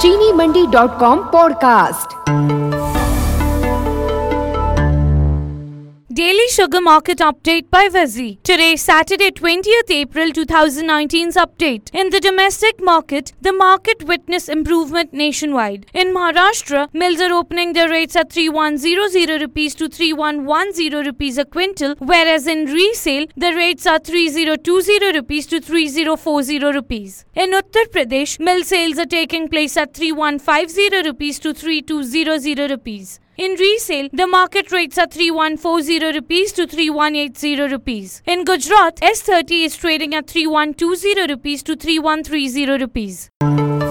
चीनीमंडी.com podcast. Daily Sugar Market Update by Vazi. Today, Saturday, 20th April 2019's update. In the domestic market, the market witnessed improvement nationwide. In Maharashtra, mills are opening their rates at 3100 rupees to 3110 rupees a quintal, whereas in resale, the rates are 3020 rupees to 3040 rupees. In Uttar Pradesh, mill sales are taking place at 3150 rupees to 3200 rupees. In resale, the market rates are 3140 rupees to 3180 rupees. In Gujarat, S30 is trading at 3120 rupees to 3130 rupees.